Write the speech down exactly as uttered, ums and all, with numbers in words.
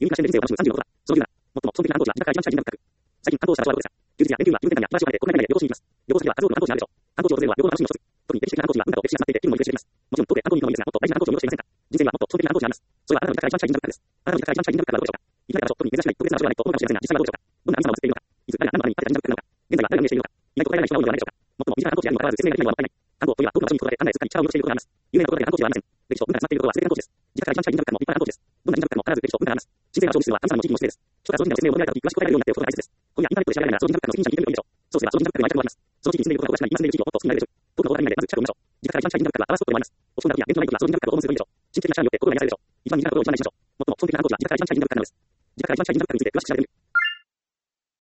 ユニークな視点で人生を楽しむさんじゅうのことだ。その理由なら、最も基本的な暗号値は短期間社会人格。最近、観光者の人はどうですか？休日や連休は運転やフラッシュを離れて国内外へ旅行しに行きます。旅行先では数多くの観光地があるでしょう。観光地を訪れるのは旅行の楽しみの一つ。特に歴史的な観光地は文化を歴史が詰まっていて気分もリフレッシュできます。もちろん当店観光人のみですが、もっと大事な観光地を見落としていませんか？人生にはもっと基本的な観光地があります。それはあなたの社会人社会人格です。あなたの社会人社会人格はどうでしょうか？行きたい場所、特に珍しくない特別な場所がないと思うかもしれませんが、実際はどうでしょうか？どんな神様を祀っているのか、いつ、誰が何のために誰が人格なのか、現在は誰が運営しているのか、意外と答えられない人が多いのではないでしょうか。最も身近な観光地であるにもかかわらず説明ができないのはもったいない。観光というのは遠くの場所に行くことで、案内するかに力を持っていることがあります。有名なことだけで観光地ではありません。歴史と文化が詰まっていることは全て観光地です。実際社会人社会人格も立派な観光地です。どんな人格も必ず歴史と文化があります。神聖な場所を見せるのは神様の地域の指定です。人がその時点で説明を求められた時、詳しく答えられるようになっておくことが大切です。今夜インターネットで調べられるなら、その人格の責任者に聞いてみるといいでしょう。そうすればその人格には相手もあります。その地域に住んでいることがおかしくない、今住んでいる地域をもっと好きになれるでしょう。どんな大谷でまず近くを見ましょう。実際社会人社会人格は表すことでもあります。落ち込んだ時や勉強のない時はその人格を訪問するといいでしょう。神的な視点によって心が癒されるでしょう。一番身近なことを一番大事にしましょう。最も基本的な観光地は実際社会人社会人格